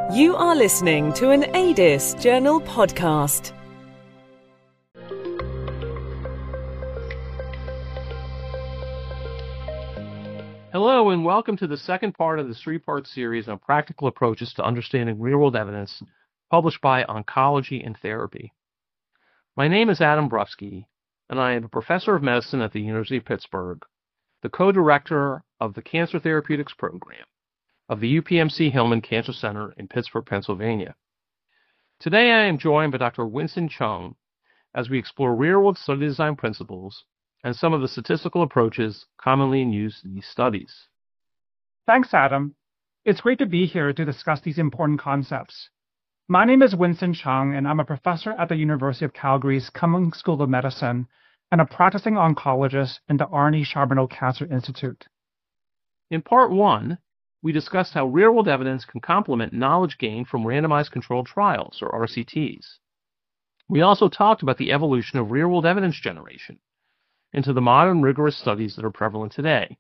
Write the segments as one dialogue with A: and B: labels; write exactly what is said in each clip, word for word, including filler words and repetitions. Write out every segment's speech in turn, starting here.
A: You are listening to an A D I S Journal podcast.
B: Hello, and welcome to the second part of this three-part series on practical approaches to understanding real-world evidence, published by Oncology and Therapy. My name is Adam Brufsky, and I am a professor of medicine at the University of Pittsburgh, the co-director of the Cancer Therapeutics Program of the U P M C Hillman Cancer Center in Pittsburgh, Pennsylvania. Today I am joined by Doctor Winston Chung as we explore real-world study design principles and some of the statistical approaches commonly used in these studies.
C: Thanks, Adam. It's great to be here to discuss these important concepts. My name is Winston Chung, and I'm a professor at the University of Calgary's Cummings School of Medicine and a practicing oncologist in the Arnie Charbonneau Cancer Institute.
B: In part one, we discussed how real-world evidence can complement knowledge gained from randomized controlled trials, or R C Ts. We also talked about the evolution of real-world evidence generation into the modern rigorous studies that are prevalent today.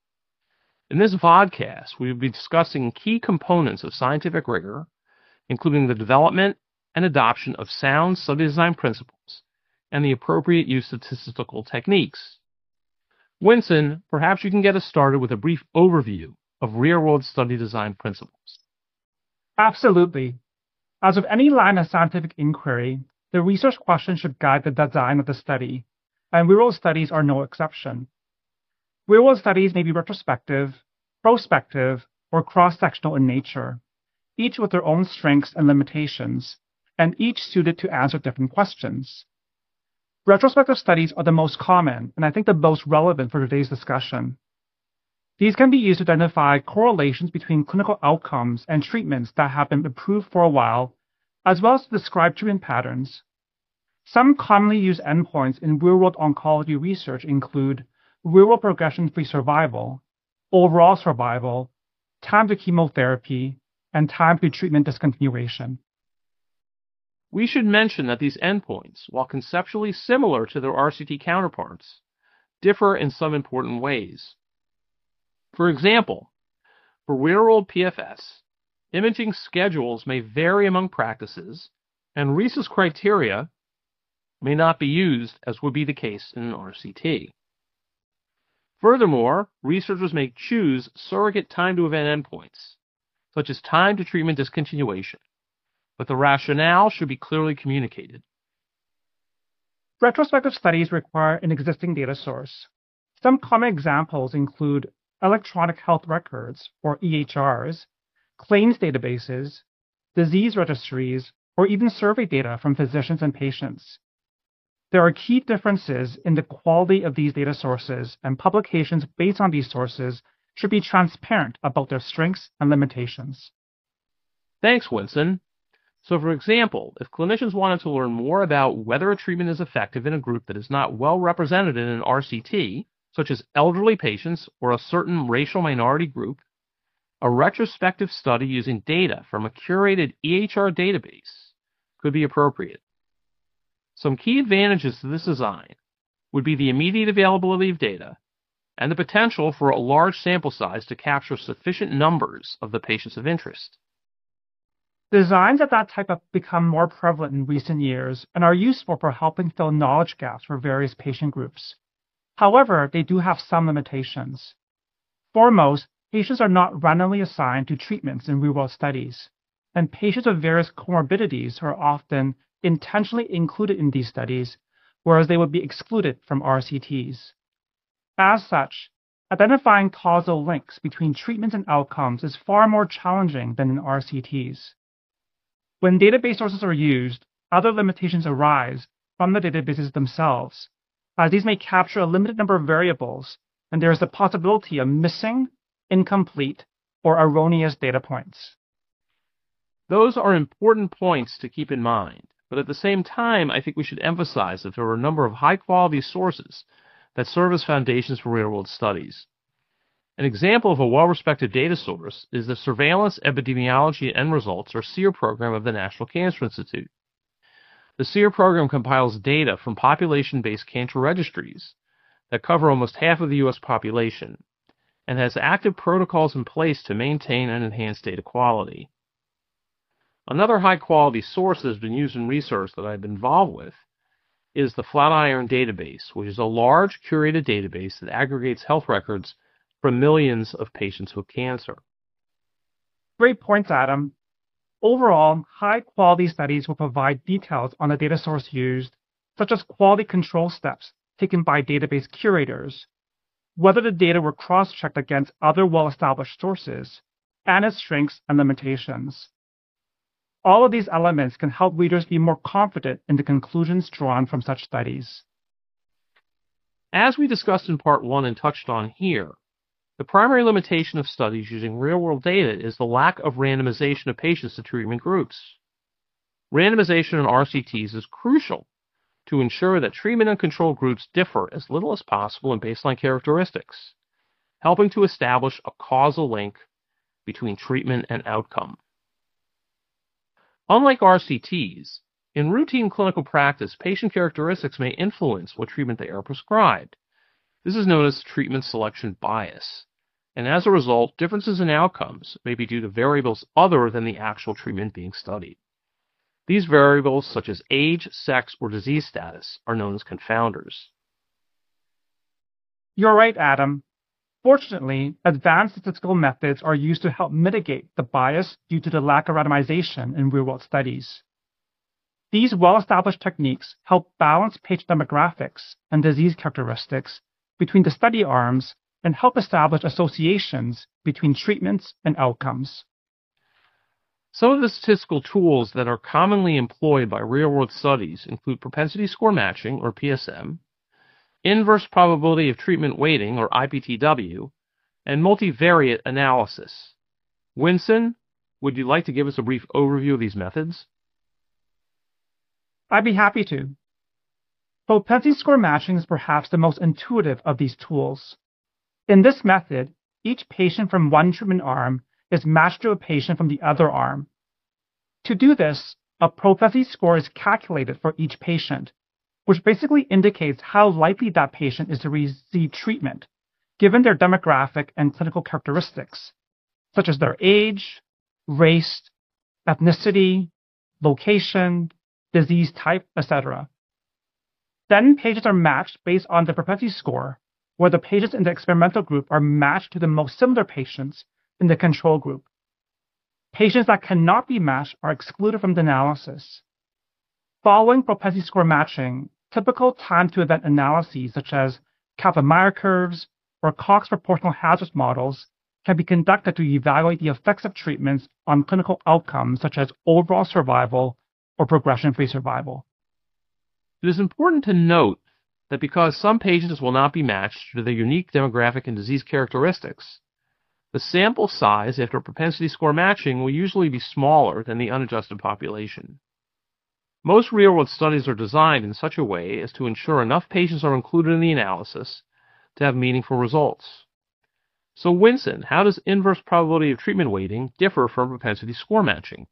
B: In this vodcast, we will be discussing key components of scientific rigor, including the development and adoption of sound study design principles and the appropriate use of statistical techniques. Winston, perhaps you can get us started with a brief overview of real-world study design principles.
C: Absolutely. As with any line of scientific inquiry, the research question should guide the design of the study, and real-world studies are no exception. Real-world studies may be retrospective, prospective, or cross-sectional in nature, each with their own strengths and limitations, and each suited to answer different questions. Retrospective studies are the most common, and I think the most relevant for today's discussion. These can be used to identify correlations between clinical outcomes and treatments that have been approved for a while, as well as to describe treatment patterns. Some commonly used endpoints in real-world oncology research include real-world progression-free survival, overall survival, time to chemotherapy, and time to treatment discontinuation.
B: We should mention that these endpoints, while conceptually similar to their R C T counterparts, differ in some important ways. For example, for real-world P F S, imaging schedules may vary among practices, and RECIST criteria may not be used as would be the case in an R C T. Furthermore, researchers may choose surrogate time-to-event endpoints, such as time to treatment discontinuation, but the rationale should be clearly communicated.
C: Retrospective studies require an existing data source. Some common examples include electronic health records, or E H Rs, claims databases, disease registries, or even survey data from physicians and patients. There are key differences in the quality of these data sources, and publications based on these sources should be transparent about their strengths and limitations.
B: Thanks, Winston. So, for example, if clinicians wanted to learn more about whether a treatment is effective in a group that is not well represented in an R C T, such as elderly patients or a certain racial minority group, a retrospective study using data from a curated E H R database could be appropriate. Some key advantages to this design would be the immediate availability of data and the potential for a large sample size to capture sufficient numbers of the patients of interest.
C: Designs of that type have become more prevalent in recent years and are useful for helping fill knowledge gaps for various patient groups. However, they do have some limitations. Foremost, patients are not randomly assigned to treatments in real-world studies, and patients with various comorbidities are often intentionally included in these studies, whereas they would be excluded from R C Ts. As such, identifying causal links between treatments and outcomes is far more challenging than in R C Ts. When database sources are used, other limitations arise from the databases themselves, as these may capture a limited number of variables, and there is the possibility of missing, incomplete, or erroneous data points.
B: Those are important points to keep in mind, but at the same time, I think we should emphasize that there are a number of high-quality sources that serve as foundations for real-world studies. An example of a well-respected data source is the Surveillance Epidemiology End Results, or SEER program of the National Cancer Institute. The SEER program compiles data from population-based cancer registries that cover almost half of the U S population and has active protocols in place to maintain and enhance data quality. Another high-quality source that has been used in research that I've been involved with is the Flatiron Database, which is a large curated database that aggregates health records from millions of patients with cancer.
C: Great points, Adam. Overall, high-quality studies will provide details on the data source used, such as quality control steps taken by database curators, whether the data were cross-checked against other well-established sources, and its strengths and limitations. All of these elements can help readers be more confident in the conclusions drawn from such studies.
B: As we discussed in part one and touched on here, the primary limitation of studies using real-world data is the lack of randomization of patients to treatment groups. Randomization in R C Ts is crucial to ensure that treatment and control groups differ as little as possible in baseline characteristics, helping to establish a causal link between treatment and outcome. Unlike R C Ts, in routine clinical practice, patient characteristics may influence what treatment they are prescribed. This is known as treatment selection bias, and as a result, differences in outcomes may be due to variables other than the actual treatment being studied. These variables, such as age, sex, or disease status, are known as confounders.
C: You're right, Adam. Fortunately, advanced statistical methods are used to help mitigate the bias due to the lack of randomization in real-world studies. These well-established techniques help balance patient demographics and disease characteristics between the study arms and help establish associations between treatments and outcomes.
B: Some of the statistical tools that are commonly employed by real-world studies include propensity score matching, or P S M, inverse probability of treatment weighting, or I P T W, and multivariate analysis. Winston, would you like to give us a brief overview of these methods?
C: I'd be happy to. Propensity score matching is perhaps the most intuitive of these tools. In this method, each patient from one treatment arm is matched to a patient from the other arm. To do this, a propensity score is calculated for each patient, which basically indicates how likely that patient is to receive treatment, given their demographic and clinical characteristics, such as their age, race, ethnicity, location, disease type, et cetera. Then patients are matched based on the propensity score, where the patients in the experimental group are matched to the most similar patients in the control group. Patients that cannot be matched are excluded from the analysis. Following propensity score matching, typical time-to-event analyses such as Kaplan-Meier curves or Cox proportional hazards models can be conducted to evaluate the effects of treatments on clinical outcomes such as overall survival or progression-free survival.
B: It is important to note that because some patients will not be matched to their unique demographic and disease characteristics, the sample size after propensity score matching will usually be smaller than the unadjusted population. Most real-world studies are designed in such a way as to ensure enough patients are included in the analysis to have meaningful results. So, Winston, how does inverse probability of treatment weighting differ from propensity score matching?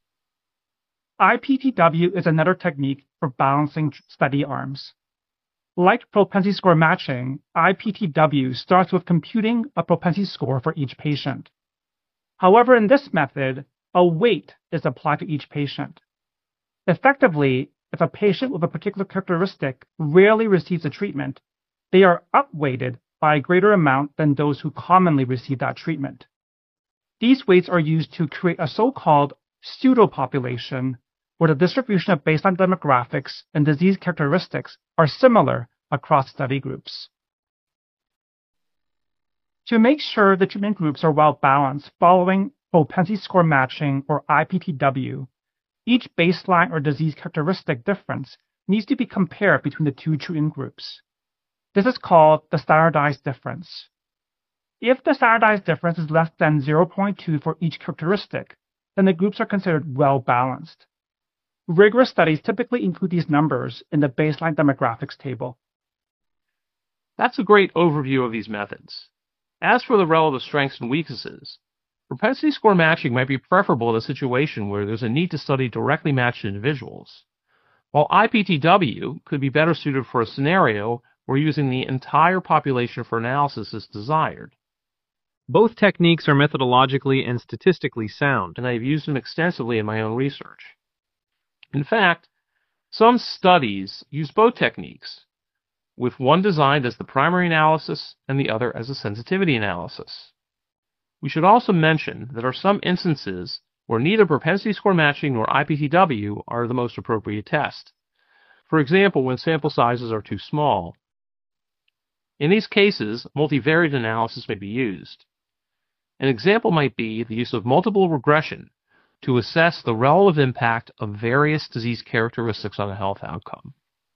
C: I P T W is another technique for balancing study arms. Like propensity score matching, I P T W starts with computing a propensity score for each patient. However, in this method, a weight is applied to each patient. Effectively, if a patient with a particular characteristic rarely receives a treatment, they are upweighted by a greater amount than those who commonly receive that treatment. These weights are used to create a so-called pseudo-population where the distribution of baseline demographics and disease characteristics are similar across study groups. To make sure the treatment groups are well balanced following propensity score matching or I P T W, each baseline or disease characteristic difference needs to be compared between the two treatment groups. This is called the standardized difference. If the standardized difference is less than zero point two for each characteristic, then the groups are considered well balanced. Rigorous studies typically include these numbers in the baseline demographics table.
B: That's a great overview of these methods. As for the relative strengths and weaknesses, propensity score matching might be preferable in a situation where there's a need to study directly matched individuals, while I P T W could be better suited for a scenario where using the entire population for analysis is desired.
D: Both techniques are methodologically and statistically sound,
B: and I have used them extensively in my own research. In fact, some studies use both techniques, with one designed as the primary analysis and the other as a sensitivity analysis. We should also mention that there are some instances where neither propensity score matching nor I P T W are the most appropriate test. For example, when sample sizes are too small. In these cases, multivariate analysis may be used. An example might be the use of multiple regression to assess the relative impact of various disease characteristics on a health outcome.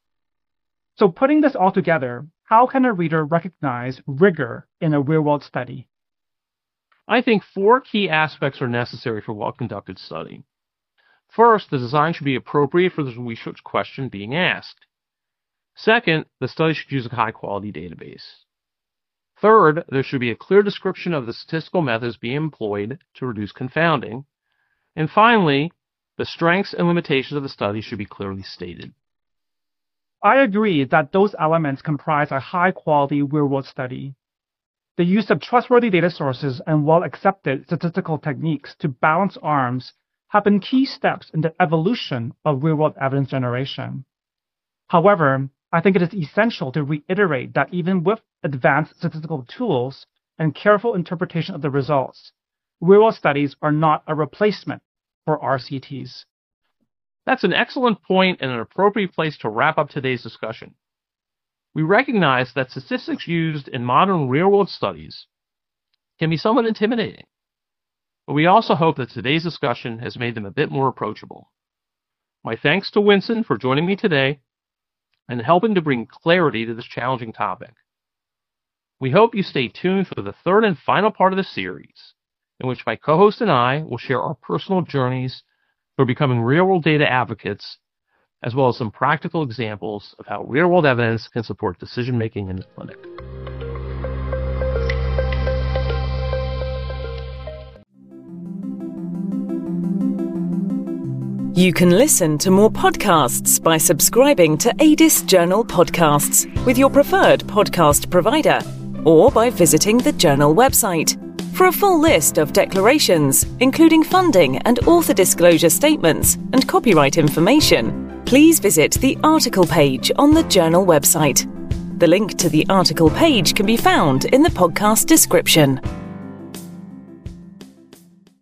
C: So putting this all together, how can a reader recognize rigor in a real-world study?
B: I think four key aspects are necessary for a well-conducted study. First, the design should be appropriate for the research question being asked. Second, the study should use a high-quality database. Third, there should be a clear description of the statistical methods being employed to reduce confounding. And finally, the strengths and limitations of the study should be clearly stated.
C: I agree that those elements comprise a high-quality real-world study. The use of trustworthy data sources and well-accepted statistical techniques to balance arms have been key steps in the evolution of real-world evidence generation. However, I think it is essential to reiterate that even with advanced statistical tools and careful interpretation of the results, real-world studies are not a replacement for R C Ts.
B: That's an excellent point and an appropriate place to wrap up today's discussion. We recognize that statistics used in modern real-world studies can be somewhat intimidating, but we also hope that today's discussion has made them a bit more approachable. My thanks to Winston for joining me today and helping to bring clarity to this challenging topic. We hope you stay tuned for the third and final part of the series, in which my co-host and I will share our personal journeys for becoming real-world data advocates, as well as some practical examples of how real-world evidence can support decision-making in the clinic.
A: You can listen to more podcasts by subscribing to A D I S Journal Podcasts with your preferred podcast provider, or by visiting the Journal website. For a full list of declarations, including funding and author disclosure statements and copyright information, please visit the article page on the Journal website. The link to the article page can be found in the podcast description.